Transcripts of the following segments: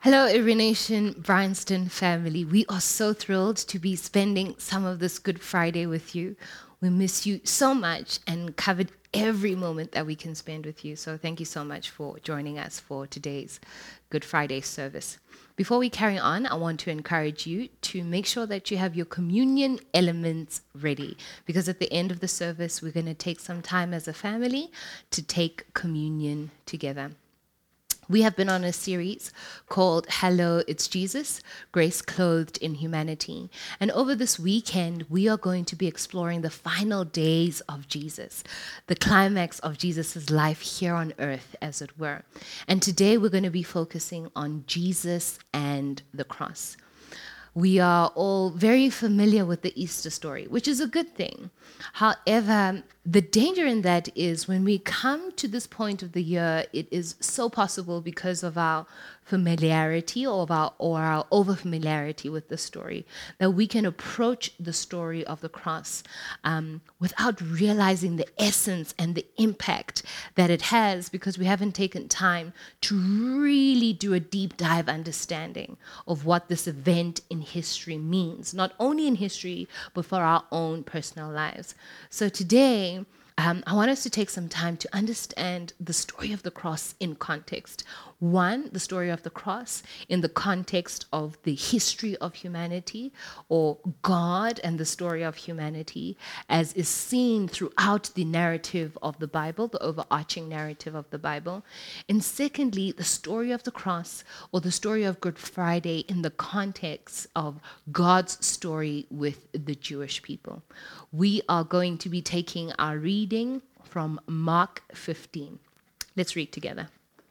Hello, Irination Bryanston family. We are so thrilled to be spending some of this Good Friday with you. We miss you so much and covered every moment that we can spend with you. So thank you so much for joining us for today's Good Friday service. Before we carry on, I want to encourage you to make sure that you have your communion elements ready, because at the end of the service, we're going to take some time as a family to take communion together. We have been on a series called Hello, It's Jesus, Grace Clothed in Humanity. And over this weekend, we are going to be exploring the final days of Jesus, the climax of Jesus' life here on earth, as it were. And today we're going to be focusing on Jesus and the cross. We are all very familiar with the Easter story, which is a good thing. However, the danger in that is when we come to this point of the year, it is so possible because of our familiarity or our over-familiarity with the story that we can approach the story of the cross without realizing the essence and the impact that it has, because we haven't taken time to really do a deep dive understanding of what this event in history means, not only in history, but for our own personal lives. So today, I want us to take some time to understand the story of the cross in context. One, the story of the cross in the context of the history of humanity, or God and the story of humanity as is seen throughout the narrative of the Bible, the overarching narrative of the Bible. And secondly, the story of the cross, or the story of Good Friday in the context of God's story with the Jewish people. We are going to be taking our reading from Mark 15. Let's read together.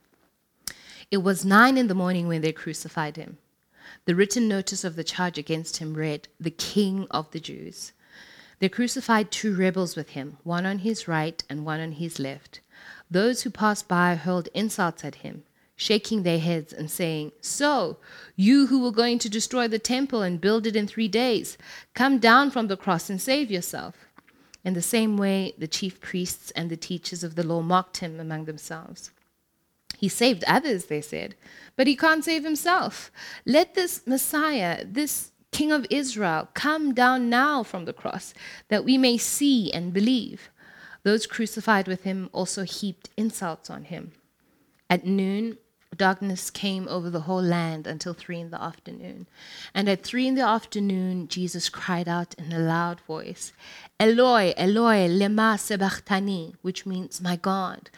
It was 9 a.m. when they crucified him. The written notice of the charge against him read, "The King of the Jews." They crucified 2 rebels with him, one on his right and one on his left. Those who passed by hurled insults at him, shaking their heads and saying, "So, you who were going to destroy the temple and build it in 3 days, come down from the cross and save yourself." In the same way, the chief priests and the teachers of the law mocked him among themselves. "He saved others," they said, "but he can't save himself. Let this Messiah, this King of Israel, come down now from the cross, that we may see and believe." Those crucified with him also heaped insults on him. At noon, darkness came over the whole land until 3 p.m. And at 3 p.m, Jesus cried out in a loud voice, "Eloi, Eloi, lema sabachthani," which means, my God,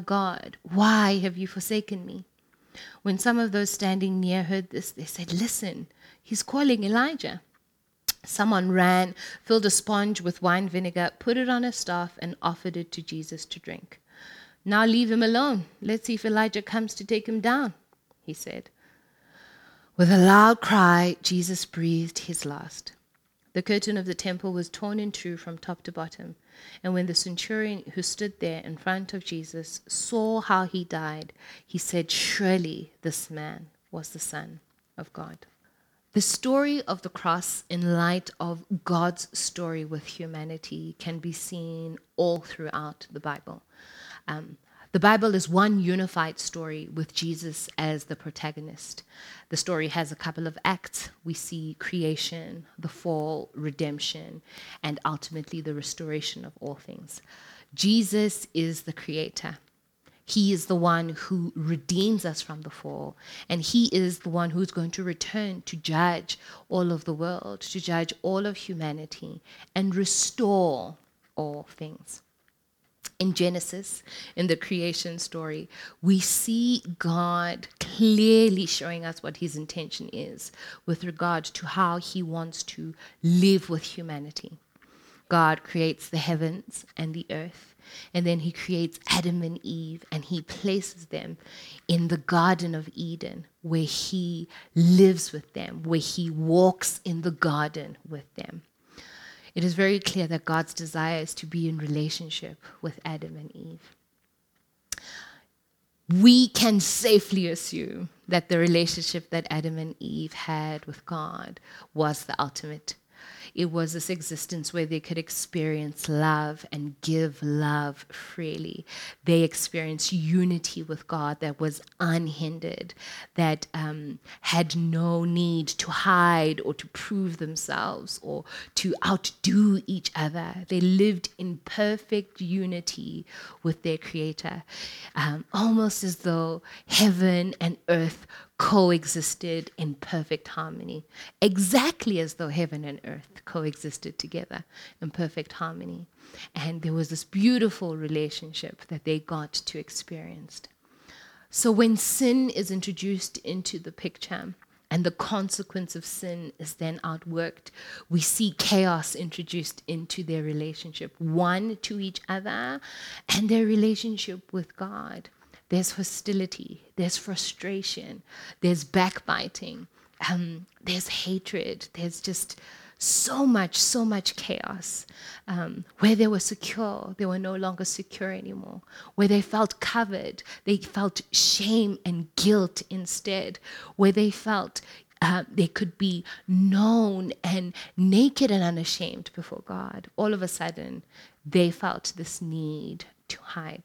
why have you forsaken me?" When some of those standing near heard this, they said, "Listen, he's calling Elijah." Someone ran, filled a sponge with wine vinegar, put it on a staff, and offered it to Jesus to drink. "Now leave him alone. Let's see if Elijah comes to take him down," he said. With a loud cry, Jesus breathed his last. The curtain of the temple was torn in two from top to bottom. And when the centurion who stood there in front of Jesus saw how he died, he said, "Surely this man was the Son of God." The story of the cross in light of God's story with humanity can be seen all throughout the Bible. The Bible is one unified story with Jesus as the protagonist. The story has a couple of acts. We see creation, the fall, redemption, and ultimately the restoration of all things. Jesus is the creator. He is the one who redeems us from the fall, and he is the one who's going to return to judge all of the world, to judge all of humanity, and restore all things. In Genesis, in the creation story, we see God clearly showing us what his intention is with regard to how he wants to live with humanity. God creates the heavens and the earth, and then he creates Adam and Eve, and he places them in the Garden of Eden, where he lives with them, where he walks in the garden with them. It is very clear that God's desire is to be in relationship with Adam and Eve. We can safely assume that the relationship that Adam and Eve had with God was the ultimate. It was this existence where they could experience love and give love freely. They experienced unity with God that was unhindered, that had no need to hide or to prove themselves or to outdo each other. They lived in perfect unity with their Creator, almost as though heaven and earth coexisted in perfect harmony, exactly as though heaven and earth coexisted together in perfect harmony. And there was this beautiful relationship that they got to experience. So when sin is introduced into the picture, and the consequence of sin is then outworked, we see chaos introduced into their relationship, one to each other and their relationship with God. There's hostility, there's frustration, there's backbiting, there's hatred, there's just so much chaos. Where they were secure, they were no longer secure anymore. Where they felt covered, they felt shame and guilt instead. Where they felt they could be known and naked and unashamed before God, all of a sudden, they felt this need to hide.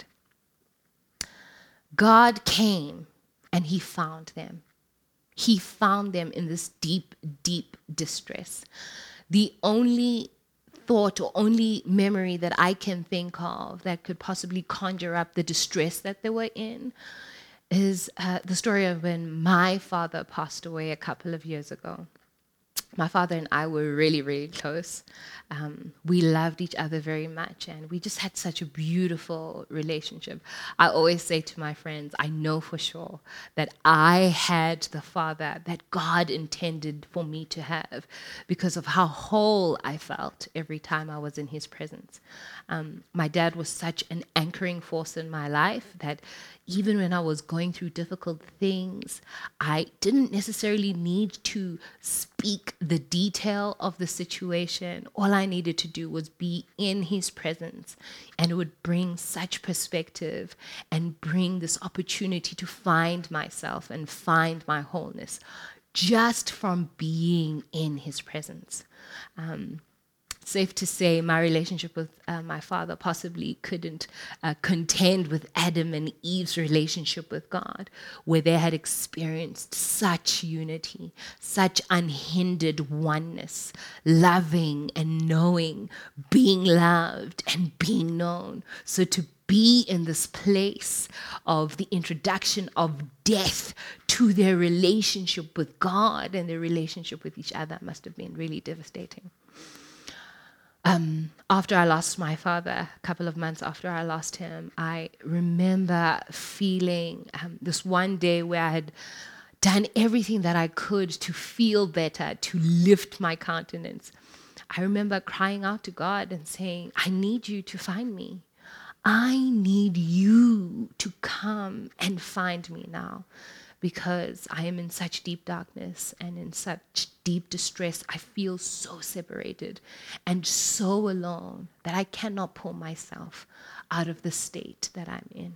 God came and he found them. He found them in this deep, deep distress. The only thought or only memory that I can think of that could possibly conjure up the distress that they were in is the story of when my father passed away a couple of years ago. My father and I were really, really close. We loved each other very much, and we just had such a beautiful relationship. I always say to my friends, I know for sure that I had the father that God intended for me to have because of how whole I felt every time I was in his presence. My dad was such an anchoring force in my life that even when I was going through difficult things, I didn't necessarily need to speak the detail of the situation. All I needed to do was be in his presence, and it would bring such perspective and bring this opportunity to find myself and find my wholeness just from being in his presence. Safe to say my relationship with my father possibly couldn't contend with Adam and Eve's relationship with God, where they had experienced such unity, such unhindered oneness, loving and knowing, being loved and being known. So to be in this place of the introduction of death to their relationship with God and their relationship with each other must have been really devastating. After I lost my father, a couple of months after I lost him, I remember feeling this one day where I had done everything that I could to feel better, to lift my countenance. I remember crying out to God and saying, I need you to find me. I need you to come and find me now, because I am in such deep darkness and in such deep distress. I feel so separated and so alone that I cannot pull myself out of the state that I'm in.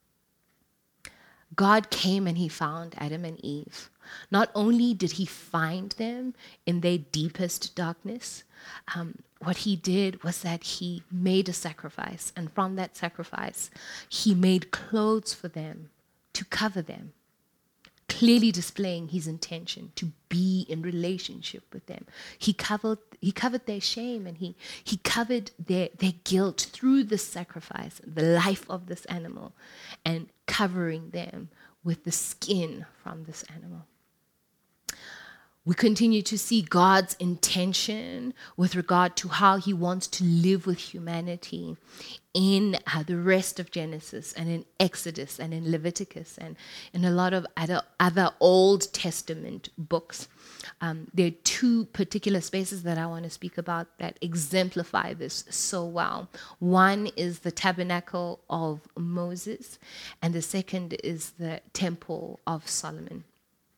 God came and he found Adam and Eve. Not only did he find them in their deepest darkness, what he did was that he made a sacrifice. And from that sacrifice, he made clothes for them to cover them, clearly displaying his intention to be in relationship with them. He covered their shame, and he covered their guilt through the sacrifice, the life of this animal, and covering them with the skin from this animal. We continue to see God's intention with regard to how he wants to live with humanity in the rest of Genesis and in Exodus and in Leviticus and in a lot of other Old Testament books. There are two particular spaces that I want to speak about that exemplify this so well. One is the tabernacle of Moses, and the second is the temple of Solomon.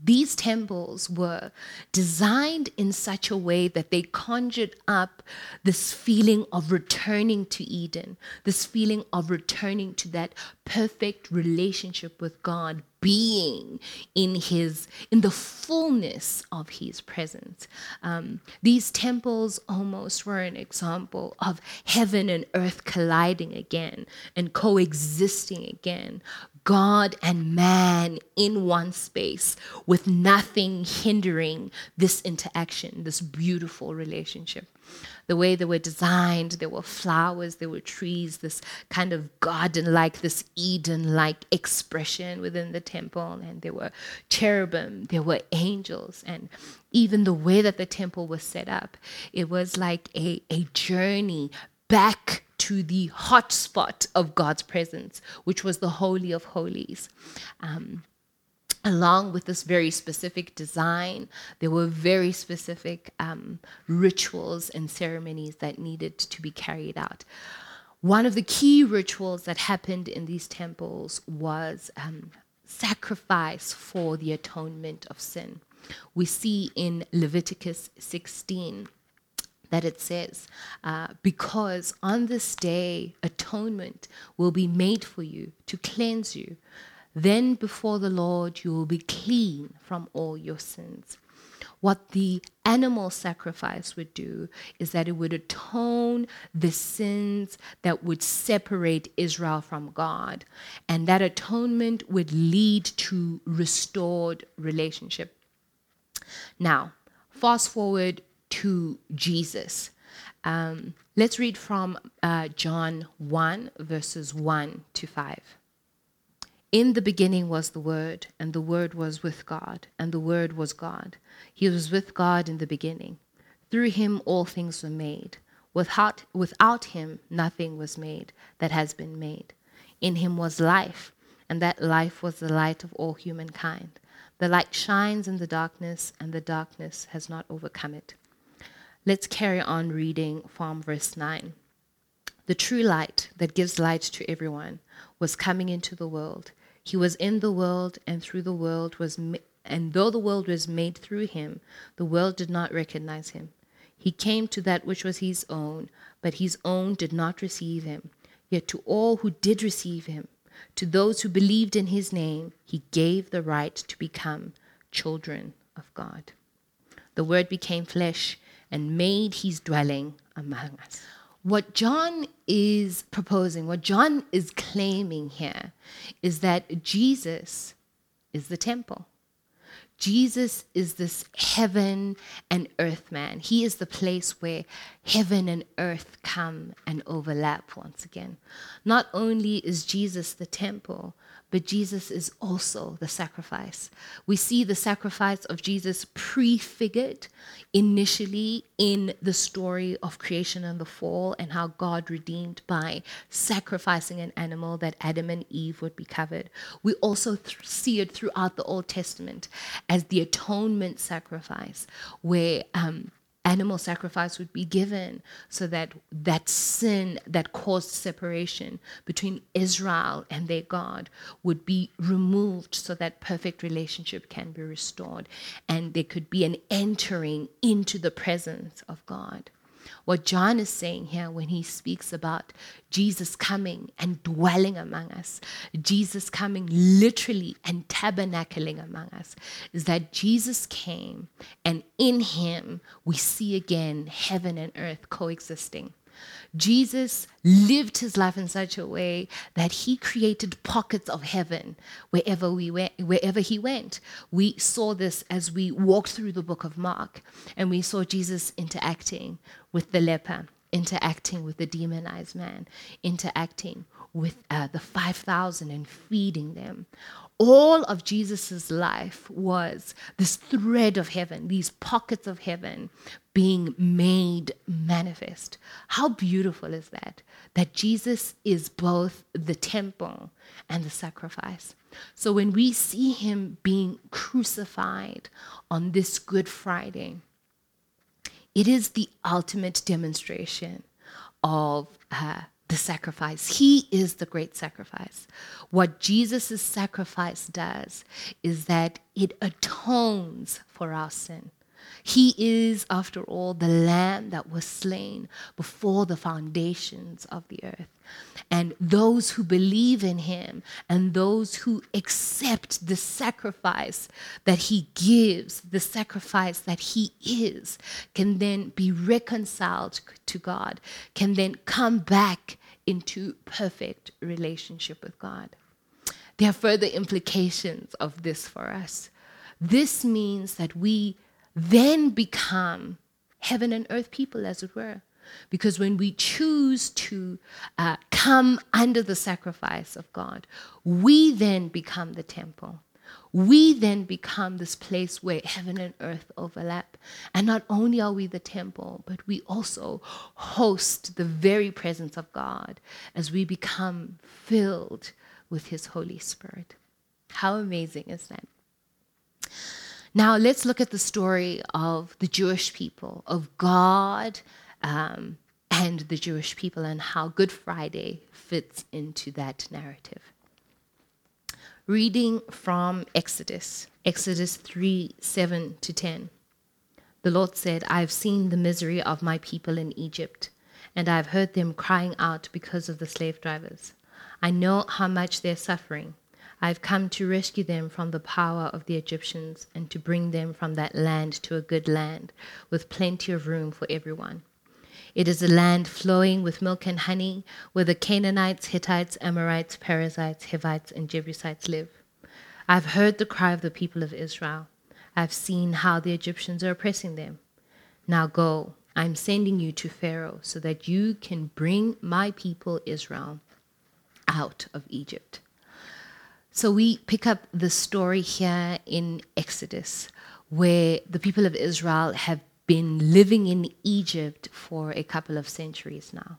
These temples were designed in such a way that they conjured up this feeling of returning to Eden, this feeling of returning to that perfect relationship with God, being in the fullness of his presence. These temples almost were an example of heaven and earth colliding again and coexisting again. God and man in one space with nothing hindering this interaction, this beautiful relationship. The way they were designed, there were flowers, there were trees, this kind of garden-like, this Eden-like expression within the temple, and there were cherubim, there were angels, and even the way that the temple was set up, it was like a journey back to the hot spot of God's presence, which was the Holy of Holies. Along with this very specific design, there were very specific rituals and ceremonies that needed to be carried out. One of the key rituals that happened in these temples was sacrifice for the atonement of sin. We see in Leviticus 16 that it says, because on this day atonement will be made for you to cleanse you. Then before the Lord you will be clean from all your sins. What the animal sacrifice would do is that it would atone the sins that would separate Israel from God. And that atonement would lead to restored relationship. Now, fast forward to Jesus. Let's read from John 1, verses 1 to 5. In the beginning was the Word, and the Word was with God, and the Word was God. He was with God in the beginning. Through him all things were made. Without him nothing was made that has been made. In him was life, and that life was the light of all humankind. The light shines in the darkness, and the darkness has not overcome it. Let's carry on reading from verse 9. The true light that gives light to everyone was coming into the world. He was in the world, and through the world and though the world was made through him, the world did not recognize him. He came to that which was his own, but his own did not receive him. Yet to all who did receive him, to those who believed in his name, he gave the right to become children of God. The Word became flesh and made his dwelling among us. What John is proposing, what John is claiming here, is that Jesus is the temple. Jesus is this heaven and earth man. He is the place where heaven and earth come and overlap once again. Not only is Jesus the temple, but Jesus is also the sacrifice. We see the sacrifice of Jesus prefigured initially in the story of creation and the fall, and how God redeemed by sacrificing an animal that Adam and Eve would be covered. We also see it throughout the Old Testament as the atonement sacrifice, where animal sacrifice would be given so that that sin that caused separation between Israel and their God would be removed, so that perfect relationship can be restored and there could be an entering into the presence of God. What John is saying here when he speaks about Jesus coming and dwelling among us, Jesus coming literally and tabernacling among us, is that Jesus came, and in him we see again heaven and earth coexisting. Jesus lived his life in such a way that he created pockets of heaven wherever he went. We saw this as we walked through the book of Mark, and we saw Jesus interacting with the leper, interacting with the demonized man, interacting with the 5,000 and feeding them. All of Jesus's life was this thread of heaven, these pockets of heaven being made manifest. How beautiful is that? That Jesus is both the temple and the sacrifice. So when we see him being crucified on this Good Friday, it is the ultimate demonstration of the sacrifice. He is the great sacrifice. What Jesus' sacrifice does is that it atones for our sin. He is, after all, the lamb that was slain before the foundations of the earth. And those who believe in him and those who accept the sacrifice that he gives, the sacrifice that he is, can then be reconciled to God, can then come back into perfect relationship with God. There are further implications of this for us. This means that we then become heaven and earth people, as it were. Because when we choose to come under the sacrifice of God, we then become the temple. We then become this place where heaven and earth overlap. And not only are we the temple, but we also host the very presence of God as we become filled with his Holy Spirit. How amazing is that? Now let's look at the story of the Jewish people, of God and the Jewish people, and how Good Friday fits into that narrative. Reading from Exodus 3:7-10. The Lord said, I have seen the misery of my people in Egypt, and I have heard them crying out because of the slave drivers. I know how much they're suffering. I have come to rescue them from the power of the Egyptians and to bring them from that land to a good land with plenty of room for everyone. It is a land flowing with milk and honey, where the Canaanites, Hittites, Amorites, Perizzites, Hivites, and Jebusites live. I have heard the cry of the people of Israel. I have seen how the Egyptians are oppressing them. Now go, I am sending you to Pharaoh so that you can bring my people Israel out of Egypt. So we pick up the story here in Exodus, where the people of Israel have been living in Egypt for a couple of centuries now.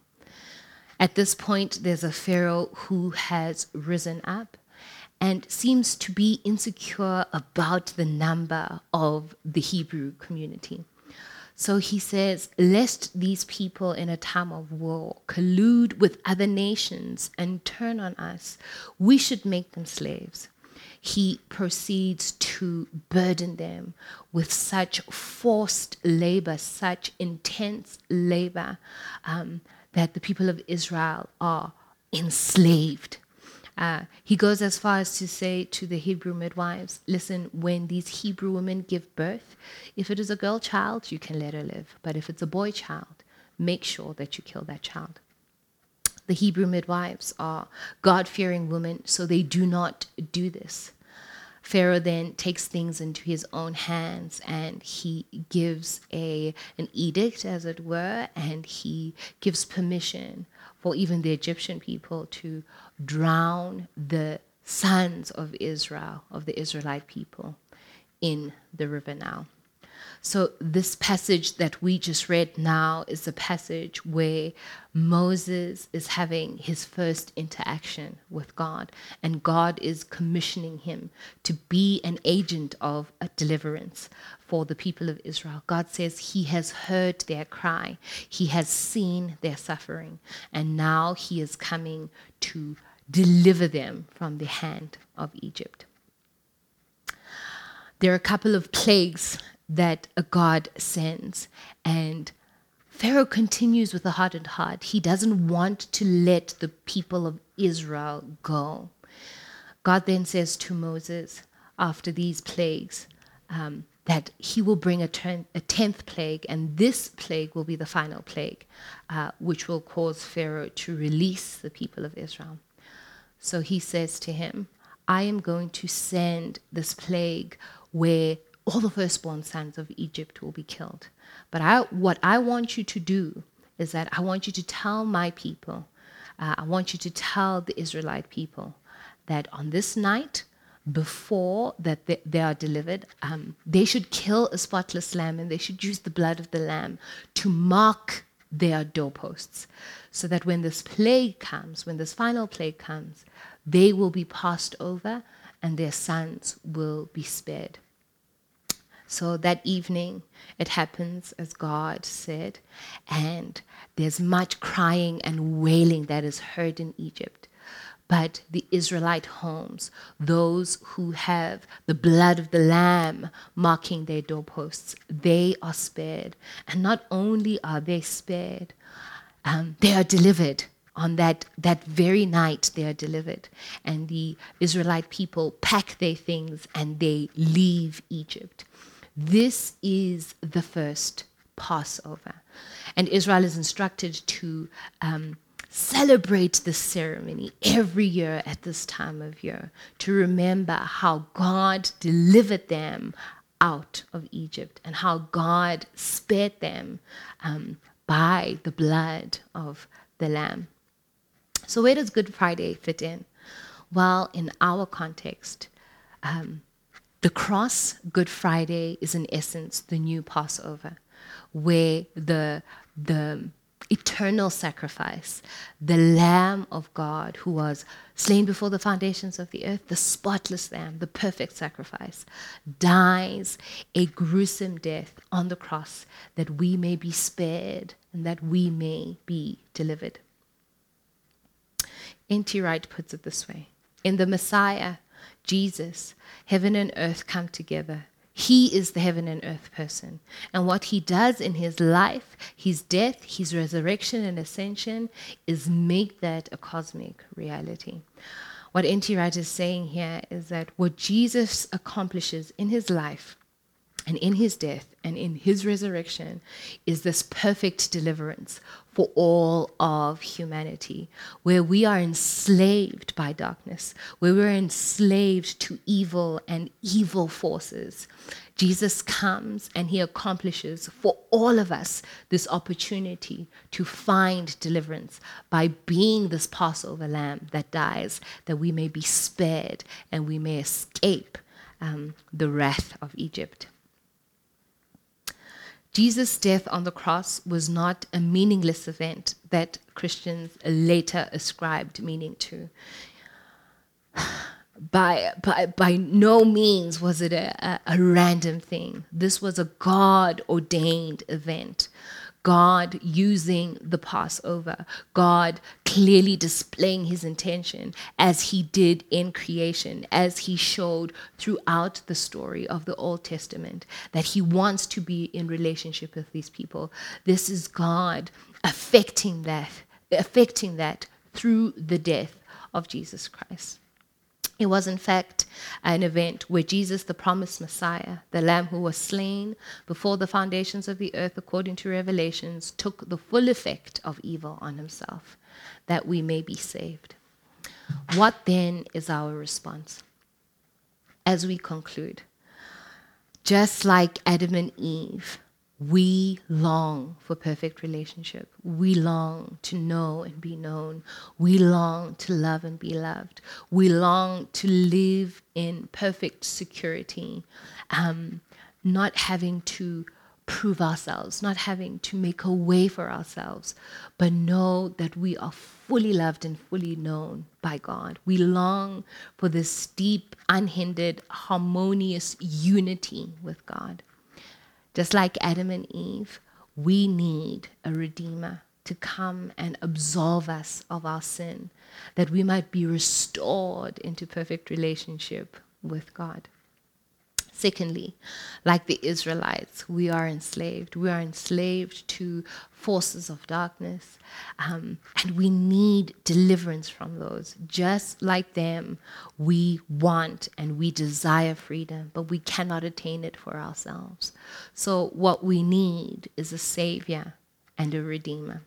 At this point, there's a Pharaoh who has risen up and seems to be insecure about the number of the Hebrew community. So he says, lest these people in a time of war collude with other nations and turn on us, we should make them slaves. He proceeds to burden them with such forced labor, such intense labor, that the people of Israel are enslaved. He goes as far as to say to the Hebrew midwives, listen, when these Hebrew women give birth, if it is a girl child, you can let her live. But if it's a boy child, make sure that you kill that child. The Hebrew midwives are God-fearing women, so they do not do this. Pharaoh then takes things into his own hands, and he gives an edict, as it were, and he gives permission for even the Egyptian people to drown the sons of Israel, of the Israelite people, in the river Nile. So this passage that we just read now is a passage where Moses is having his first interaction with God, and God is commissioning him to be an agent of a deliverance for the people of Israel. God says he has heard their cry, he has seen their suffering, and now he is coming to deliver them from the hand of Egypt. There are a couple of plagues that a God sends, and Pharaoh continues with a hardened heart. He doesn't want to let the people of Israel go. God then says to Moses, after these plagues, that he will bring a 10th plague, and this plague will be the final plague, which will cause Pharaoh to release the people of Israel. So he says to him, I am going to send this plague where all the firstborn sons of Egypt will be killed. But what I want you to do is that I want you to tell my people, I want you to tell the Israelite people that on this night, before that they are delivered, they should kill a spotless lamb, and they should use the blood of the lamb to mark their doorposts, so that when this plague comes, when this final plague comes, they will be passed over and their sons will be spared. So that evening, it happens as God said, and there's much crying and wailing that is heard in Egypt. But the Israelite homes, those who have the blood of the Lamb marking their doorposts, they are spared. And not only are they spared, they are delivered. On that very night, they are delivered. And the Israelite people pack their things and they leave Egypt. This is the first Passover. And Israel is instructed to celebrate this ceremony every year at this time of year to remember how God delivered them out of Egypt and how God spared them by the blood of the Lamb. So where does Good Friday fit in? Well, in our context, the cross, Good Friday, is in essence the new Passover, where the eternal sacrifice, the Lamb of God who was slain before the foundations of the earth, the spotless Lamb, the perfect sacrifice, dies a gruesome death on the cross that we may be spared and that we may be delivered. N.T. Wright puts it this way: in the Messiah, Jesus, heaven and earth come together. He is the heaven and earth person. And what he does in his life, his death, his resurrection and ascension, is make that a cosmic reality. What N.T. Wright is saying here is that what Jesus accomplishes in his life and in his death and in his resurrection is this perfect deliverance for all of humanity, where we are enslaved by darkness, where we're enslaved to evil and evil forces. Jesus comes and he accomplishes for all of us this opportunity to find deliverance by being this Passover lamb that dies, that we may be spared and we may escape the wrath of Egypt. Jesus' death on the cross was not a meaningless event that Christians later ascribed meaning to. By no means was it a random thing. This was a God-ordained event. God using the Passover, God clearly displaying his intention as he did in creation, as he showed throughout the story of the Old Testament, that he wants to be in relationship with these people. This is God affecting that through the death of Jesus Christ. It was, in fact, an event where Jesus, the promised Messiah, the Lamb who was slain before the foundations of the earth, according to Revelations, took the full effect of evil on himself, that we may be saved. What then is our response? As we conclude, just like Adam and Eve, we long for perfect relationship. We long to know and be known. We long to love and be loved. We long to live in perfect security, not having to prove ourselves, not having to make a way for ourselves, but know that we are fully loved and fully known by God. We long for this deep, unhindered, harmonious unity with God. Just like Adam and Eve, we need a Redeemer to come and absolve us of our sin, that we might be restored into perfect relationship with God. Secondly, like the Israelites, we are enslaved. We are enslaved to forces of darkness, and we need deliverance from those. Just like them, we want and we desire freedom, but we cannot attain it for ourselves. So what we need is a Savior and a Redeemer.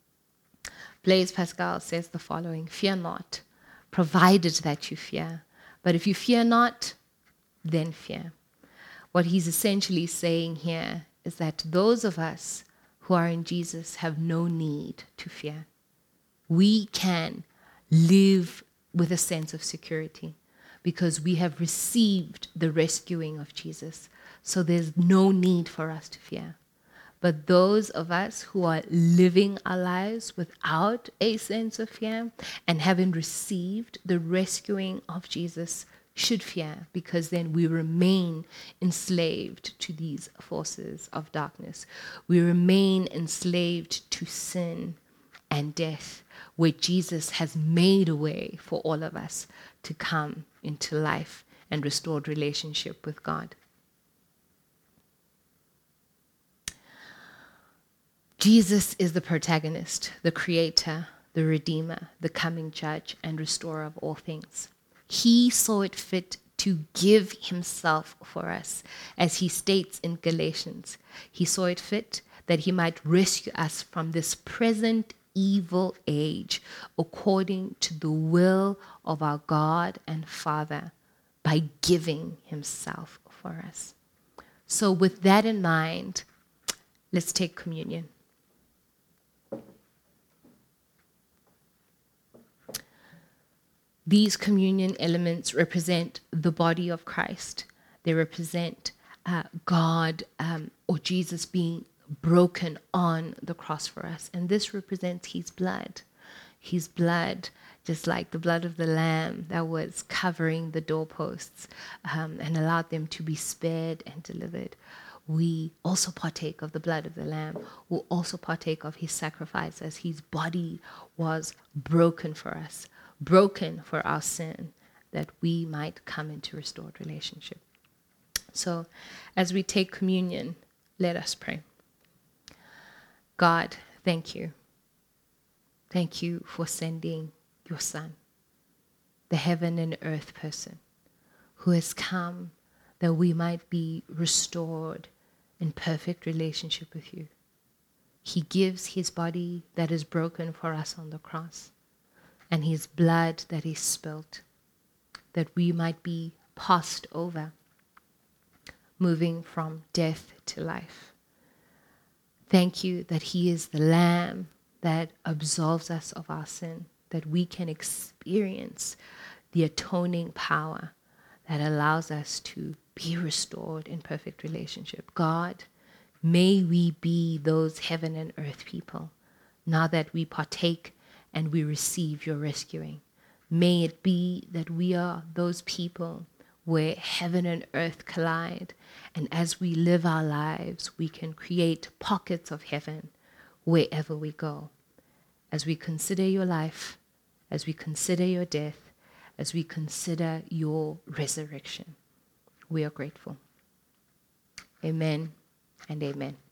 Blaise Pascal says the following: fear not, provided that you fear. But if you fear not, then fear. What he's essentially saying here is that those of us who are in Jesus have no need to fear. We can live with a sense of security because we have received the rescuing of Jesus. So there's no need for us to fear. But those of us who are living our lives without a sense of fear and having received the rescuing of Jesus, should fear, because then we remain enslaved to these forces of darkness. We remain enslaved to sin and death, where Jesus has made a way for all of us to come into life and restored relationship with God. Jesus is the protagonist, the creator, the redeemer, the coming judge, and restorer of all things. He saw it fit to give himself for us, as he states in Galatians. He saw it fit that he might rescue us from this present evil age according to the will of our God and Father by giving himself for us. So with that in mind, let's take communion. These communion elements represent the body of Christ. They represent God or Jesus being broken on the cross for us. And this represents his blood. His blood, just like the blood of the lamb that was covering the doorposts and allowed them to be spared and delivered. We also partake of the blood of the lamb. We'll also partake of his sacrifice as his body was broken for us, broken for our sin, that we might come into restored relationship. So as we take communion, let us pray. God, thank you. Thank you for sending your Son, the heaven and earth person, who has come that we might be restored in perfect relationship with you. He gives his body that is broken for us on the cross, and his blood that is spilt, that we might be passed over, moving from death to life. Thank you that he is the Lamb that absolves us of our sin, that we can experience the atoning power that allows us to be restored in perfect relationship. God, may we be those heaven and earth people, now that we partake and we receive your rescuing. May it be that we are those people where heaven and earth collide, and as we live our lives, we can create pockets of heaven wherever we go. As we consider your life, as we consider your death, as we consider your resurrection, we are grateful. Amen and amen.